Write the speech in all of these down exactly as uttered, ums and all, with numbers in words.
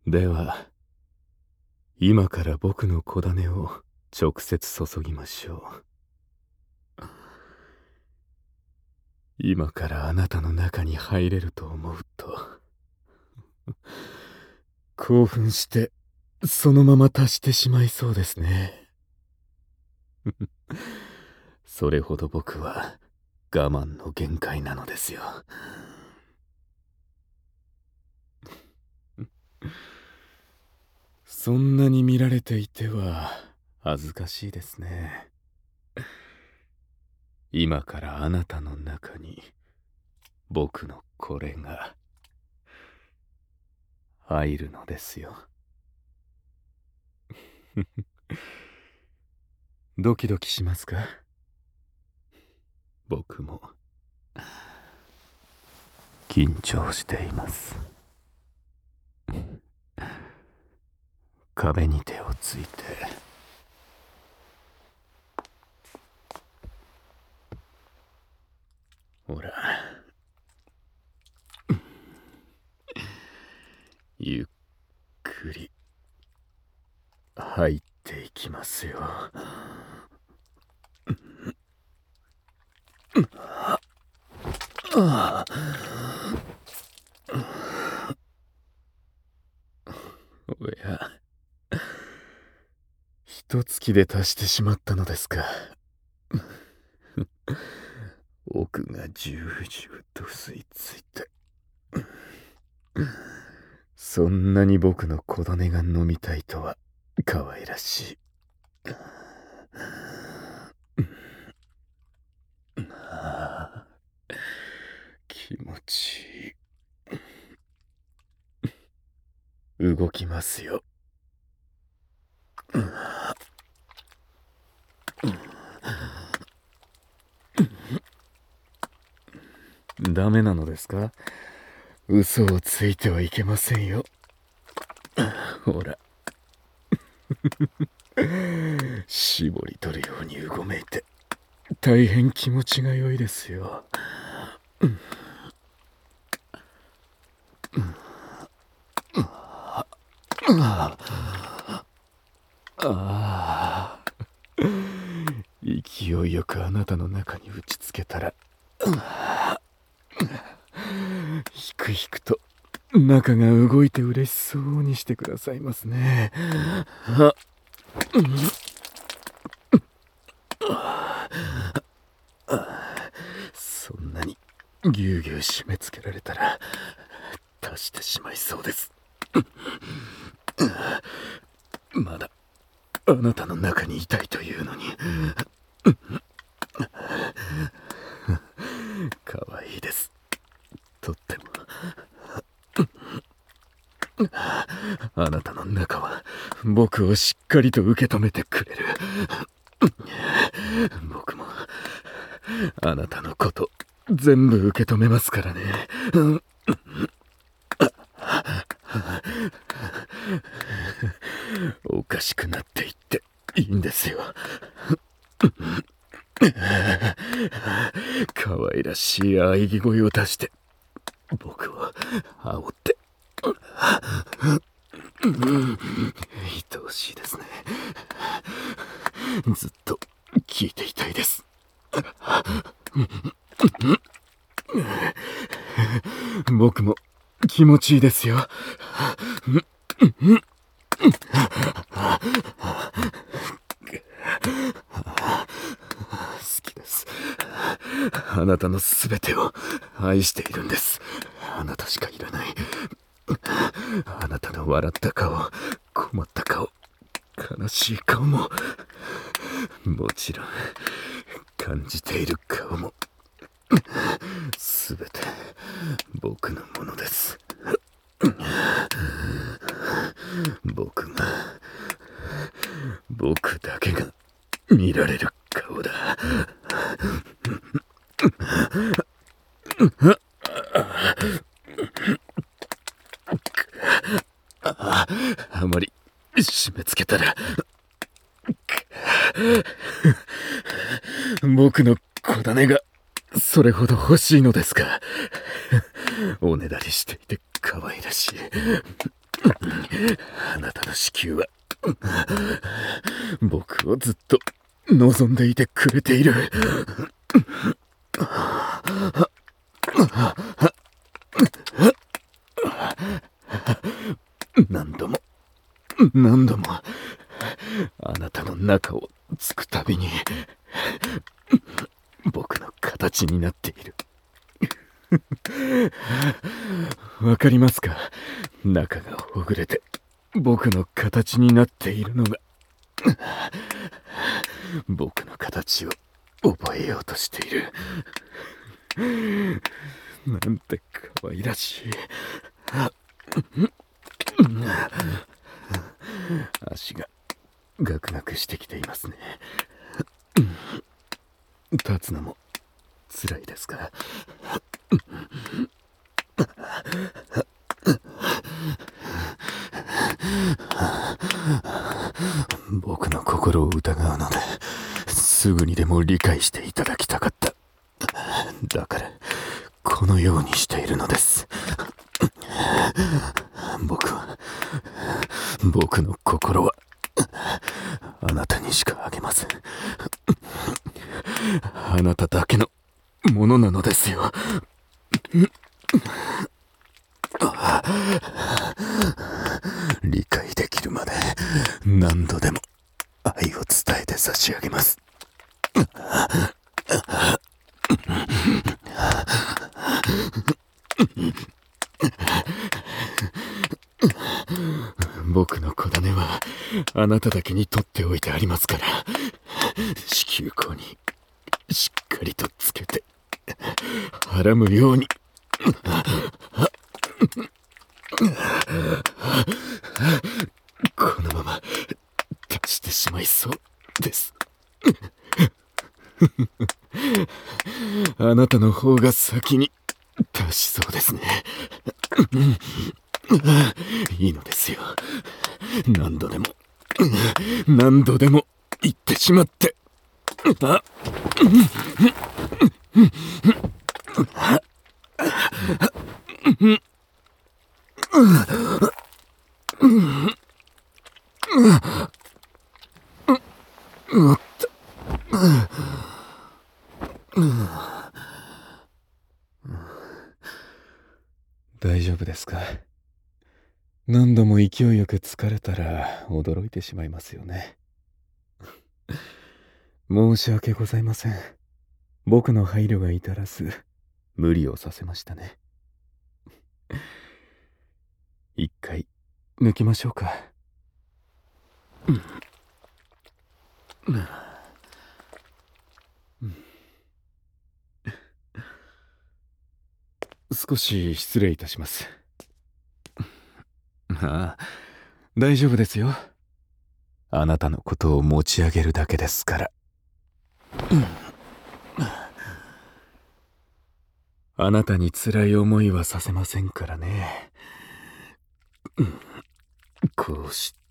では今から僕の小種を直接注ぎましょう。今からあなたの中に入れると思うと興奮してそのまま足してしまいそうですね。それほど僕は我慢の限界なのですよ。そんなに見られていては恥ずかしいですね。今からあなたの中に僕のこれが入るのですよ。ドキドキしますか？僕も緊張しています。壁に手をついてほら、ゆっくり入っていきますよ。ああ、おや、一月で足してしまったのですか。奥がじゅうじゅうと吸い付いて、そんなに僕の小種が飲みたいとは可愛らしい。気持ちいい。動きますよ。ダメなのですか？嘘をついてはいけませんよ。ほら。絞り取るようにうごめいて大変気持ちが良いですよ。ああ、勢いよくあなたの中に打ちつけたらひくひくと中が動いて嬉しそうにしてくださいますね。あそんなにぎゅうぎゅう締め付けられたら足してしまいそうです。まだあなたの中にいたいというのに。かわいいです、とっても。あなたの中は僕をしっかりと受け止めてくれる。僕もあなたのこと全部受け止めますからね。おかしくなっていっていいんですよ。可愛らしい喘ぎ声を出して僕を煽って愛おしいですね。ずっと聞いていたいです。僕も気持ちいいですよ。好きです。あなたのすべてを愛しているんです。あなたしかいらない。あなたの笑った顔、困った顔、悲しい顔も、もちろん感じている顔もすべて僕のものです。僕が僕だけが見られる顔だ。ああまり締め付けたら僕の小種がそれほど欲しいのですか。おねだりしていて可愛らしい。 あなたの子宮は僕をずっと望んでいてくれている。何度も何度もあなたの中をつくたびに僕の形になっている。わかりますか？中がほぐれて僕の形になっているのが。僕の形を覚えようとしている。なんて可愛らしい。足がガクガクしてきていますね。立つのも辛いですか？僕の心を疑うのですぐにでも理解していただきたかった。だからこのようにしているのです。僕は僕の心はあなたにしかあげません。あなただけのものなのですよ。理解できるまで何度でも愛を伝えて差し上げます。僕の子種はあなただけに取っておいてありますから、子宮口にしっかりとつけてはらむように。このまま立してしまいそうです。あなたの方が先に立しそうですね。いいのですよ。何度でも何度でも言ってしまって。あおっと。大丈夫ですか？何度も勢いよく疲れたら驚いてしまいますよね。申し訳ございません。僕の配慮が至らず無理をさせましたね。一回抜きましょうか。うんうん、少し失礼いたします。ああ、大丈夫ですよ。あなたのことを持ち上げるだけですから。うん、あなたに辛い思いはさせませんからね。うん、こうして。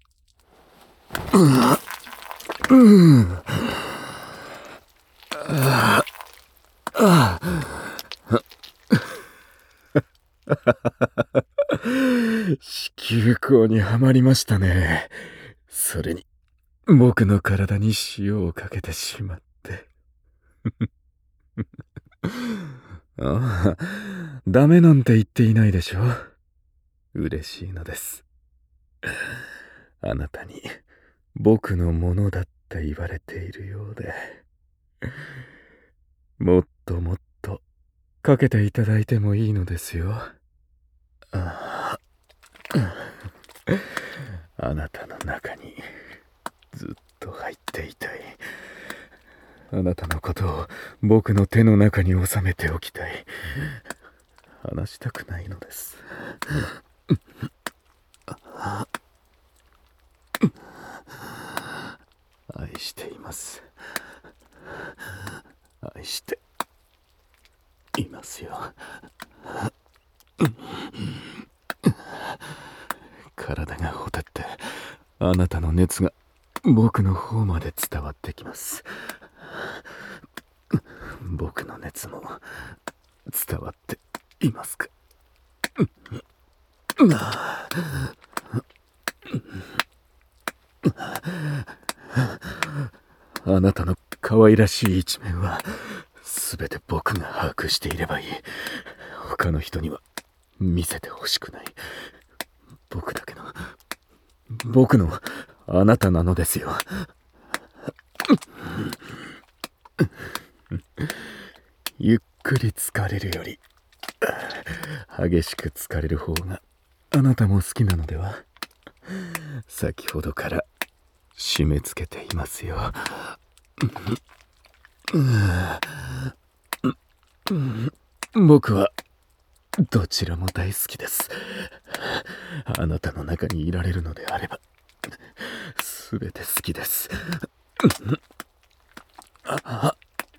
うん、うん、ああ子宮口にはまりましたね。それに僕の体に塩をかけてしまってああ、ダメなんて言っていないでしょ。嬉しいのです。あなたに僕のものだって言われているようで、もっともっとかけていただいてもいいのですよ。ああ、あなたの中にずっと入っていたい。あなたのことを僕の手の中に収めておきたい。話したくないのです。愛しています。愛していますよ。体がほてってあなたの熱が僕の方まで伝わってきます。僕の熱も伝わっていますか？ あなたの可愛らしい一面は全て僕が把握していればいい。他の人には見せてほしくない。僕だけの僕のあなたなのですよ。ゆっくり疲れるより激しく疲れる方があなたも好きなのでは。先ほどから締め付けていますよ。僕はどちらも大好きです。あなたの中にいられるのであればすべて好きです。あ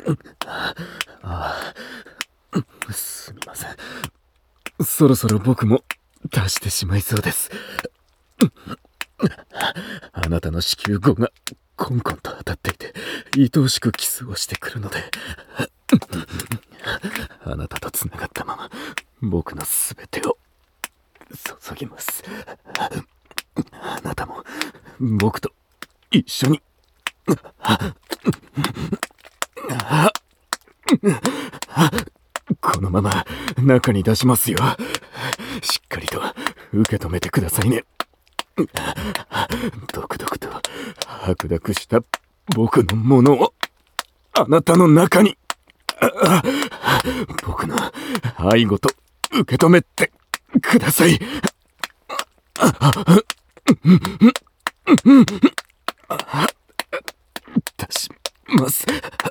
あ、すみません。そろそろ僕も出してしまいそうです。あなたの子宮口がコンコンと当たっていて愛おしくキスをしてくるので、あなたとつながったまま僕のすべてを注ぎます。あなたも僕と一緒に。このまま中に出しますよ。しっかりと受け止めてくださいね。ドクドクと白濁した僕のものをあなたの中に。僕の愛ごと受け止めてください。出します。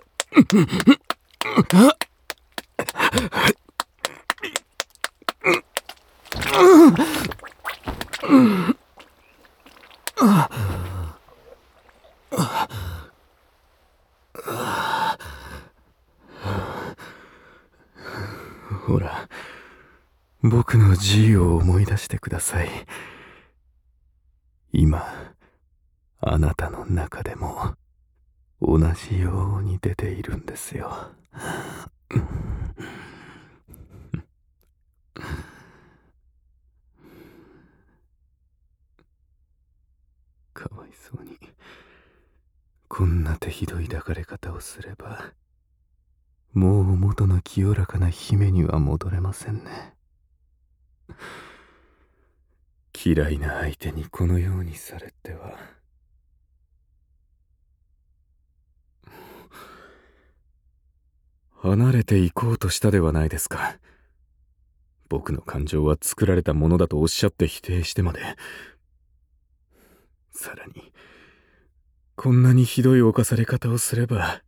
ほら、僕の自由を思い出してください。今、あなたの中でも同じように出ているんですよ。かわいそうに。こんな手ひどい抱かれ方をすれば、もう元の清らかな姫には戻れませんね。嫌いな相手にこのようにされては。離れていこうとしたではないですか。僕の感情は作られたものだとおっしゃって否定してまで。さらに、こんなにひどい犯され方をすれば、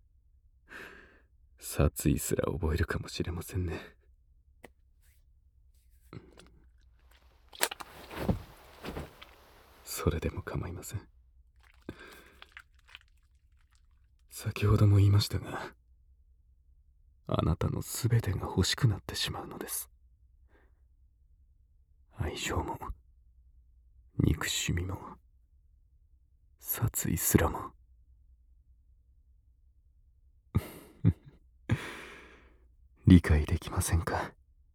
殺意すら覚えるかもしれませんね。それでも構いません。先ほども言いましたが、あなたのすべてが欲しくなってしまうのです。愛情も、憎しみも、殺意すらも。理解できませんか？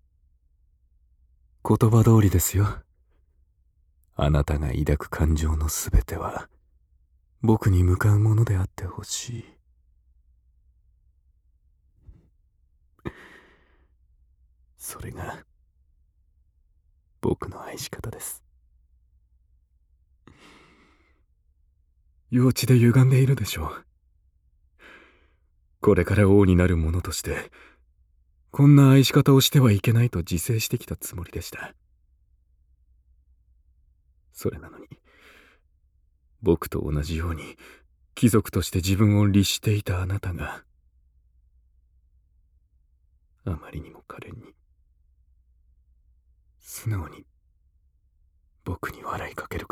言葉通りですよ。あなたが抱く感情のすべては僕に向かうものであってほしい。それが僕の愛し方です。幼稚で歪んでいるでしょう。これから王になる者としてこんな愛し方をしてはいけないと自制してきたつもりでした。それなのに僕と同じように貴族として自分を律していたあなたがあまりにも可憐に素直に僕に笑いかけるから。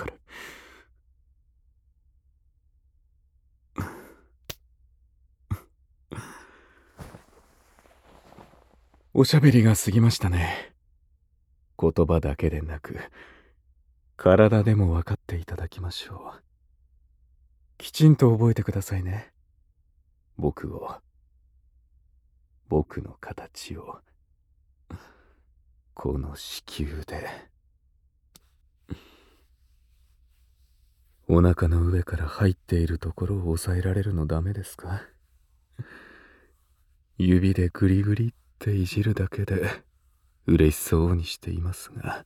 おしゃべりが過ぎましたね。言葉だけでなく体でも分かっていただきましょう。きちんと覚えてくださいね。僕を、僕の形をこの子宮でお腹の上から入っているところを押さえられるのダメですか？指でグリグリっていじるだけで嬉しそうにしていますが。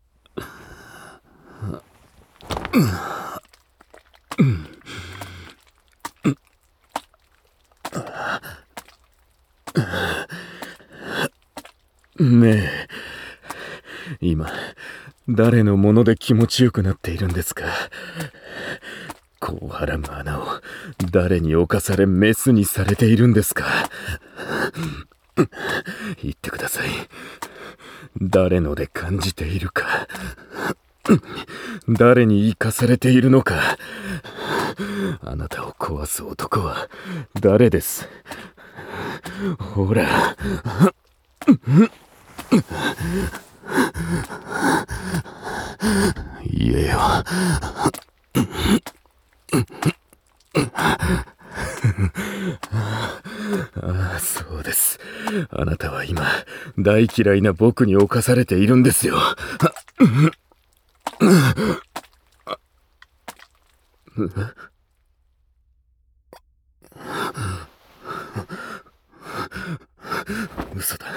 ねえ、今誰のもので気持ちよくなっているんですか？こうはらむ穴を誰に侵されメスにされているんですか？言ってください。誰ので感じているか、誰に生かされているのか。あなたを壊す男は誰です？ほら。言えよ。ああ、そうです。あなたは今大嫌いな僕に侵されているんですよ。嘘だ。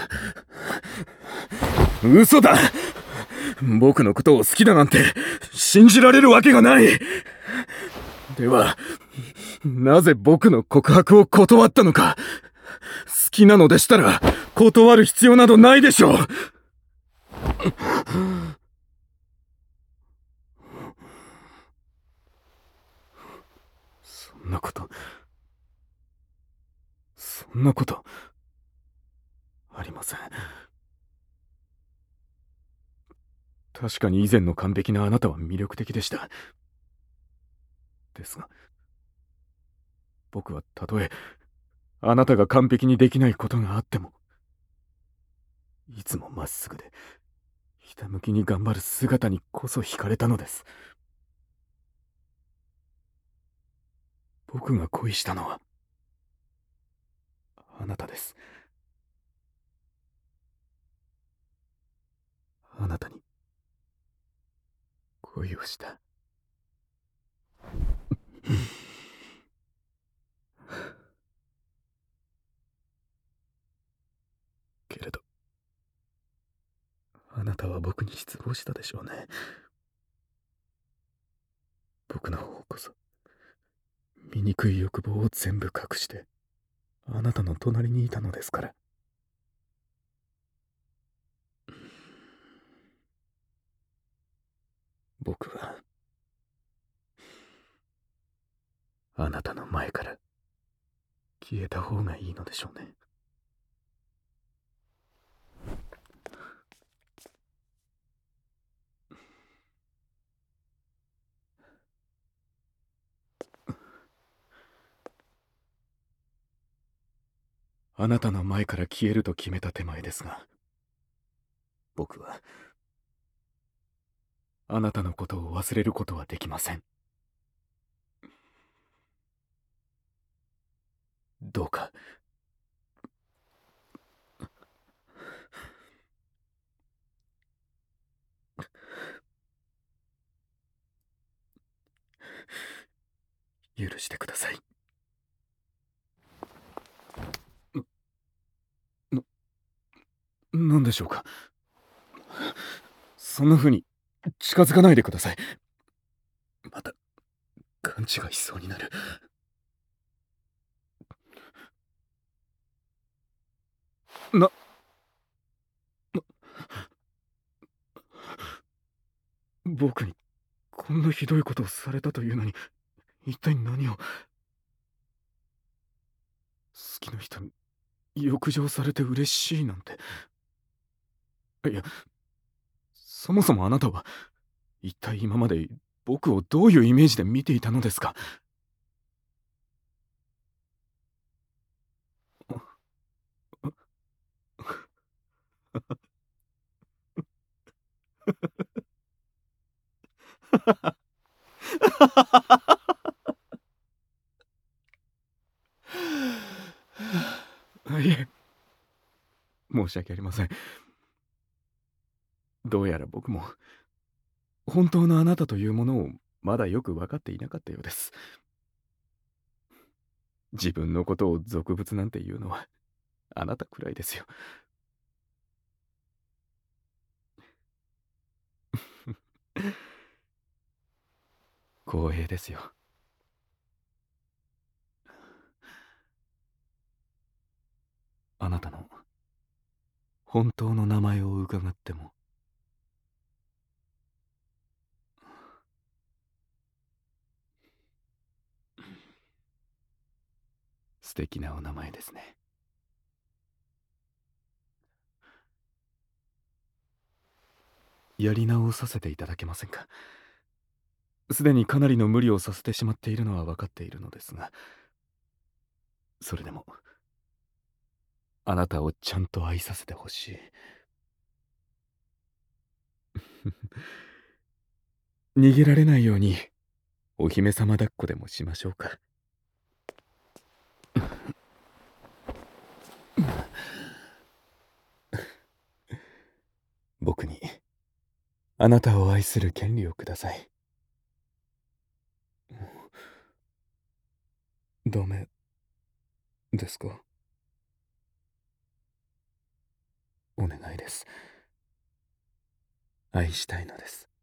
嘘だ。僕のことを好きだなんて信じられるわけがない。では、なぜ僕の告白を断ったのか。好きなのでしたら断る必要などないでしょう。そんなことそんなことありません。確かに以前の完璧なあなたは魅力的でした。ですが、僕はたとえあなたが完璧にできないことがあっても、いつもまっすぐでひたむきに頑張る姿にこそ惹かれたのです。僕が恋したのはあなたです。あなたに恋をした。けれど、あなたは僕に失望したでしょうね。僕の方こそ醜い欲望を全部隠してあなたの隣にいたのですから。僕はあなたの前から消えた方がいいのでしょうね。あなたの前から消えると決めた手前ですが、僕はあなたのことを忘れることはできません。どうか許してください。な、なんでしょうか。そんな風に近づかないでください。また勘違いしそうになる。な、な、僕にこんなひどいことをされたというのに、一体何を。好きな人に欲情されて嬉しいなんて。いや、そもそもあなたは一体今まで僕をどういうイメージで見ていたのですか。いえ、申し訳ありません。どうやら僕も本当のあなたというものをまだよく分かっていなかったようです。自分のことを俗物なんて言うのはあなたくらいですよ。光栄ですよ。あなたの本当の名前を伺っても？素敵なお名前ですね。やり直させていただけませんか？すでにかなりの無理をさせてしまっているのは分かっているのですが、それでもあなたをちゃんと愛させてほしい。逃げられないようにお姫様抱っこでもしましょうか。僕にあなたを愛する権利をください。ダメですか？お願いです。愛したいのです。